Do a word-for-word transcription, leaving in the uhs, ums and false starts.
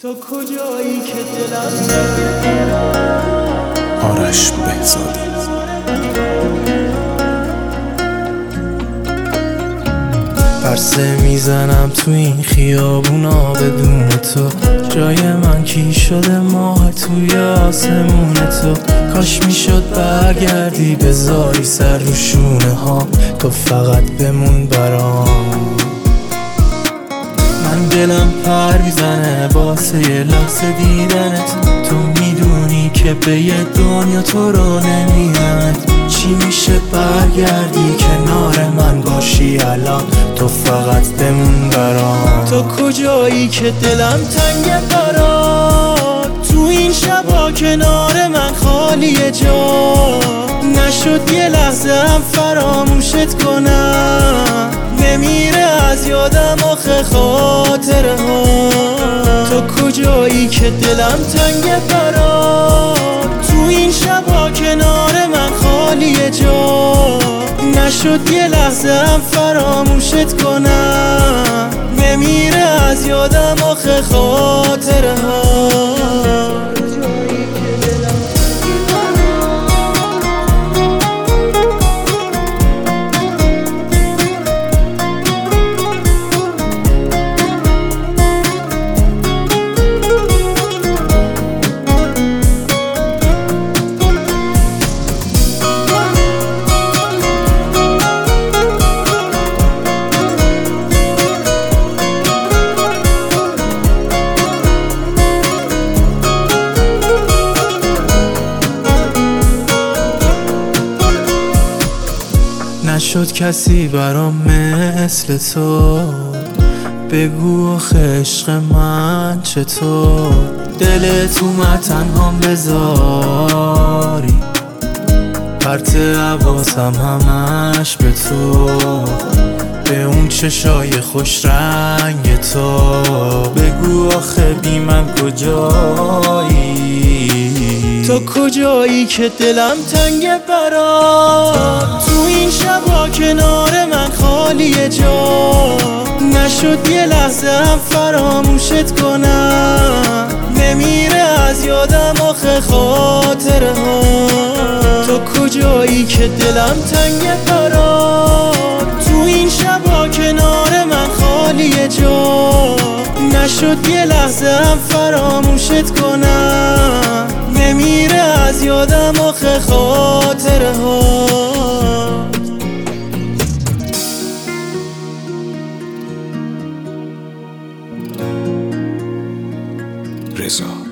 تو کجایی که دلم آرش بهزادی. پرسه میزنم تو این خیابونا بدون تو، جای من کی شده ماه توی آسمون تو. کاش میشد برگردی بذاری سر رو شونه ها، تو فقط بمون برام. من دلم پر میزنه واسه یه لحظه دیدنت، تو میدونی که به یه دنیا تو رو نمیدنت. چی میشه برگردی کنار من باشی الان، تو فقط بمون برام. تو کجایی که دلم تنگه برات، تو این شبا کنار من خالیه جا. نشد یه لحظه هم فراموشت کنم، نمیره از یادم آخه خاطره ها. تو کجایی که دلم تنگه برات، تو این شبا کنار من خالیه جا. نشد یه لحظه هم فراموشت کنم، نمیره از یادم آخه خاطره ها. نشد کسی برام مثل تو، بگو آخه عشق من چطور. دلت اومد تنهام بذاری، پرت حواسم همش به تو، به اون چشای خوش رنگ تو. بگو آخه بی من کجایی، تو کجایی که دلم تنگه برات، تو این شبا کنار من خالیه جا. نشد یه لحظه هم فراموشت کنم، نمیره از یادم آخه خاطره ها. تو کجایی که دلم تنگه برات، تو این شبا کنار من خالیه جا. نشد یه لحظه هم فراموشت کنم، نمیره از یادم آخه خاطره ها. رضا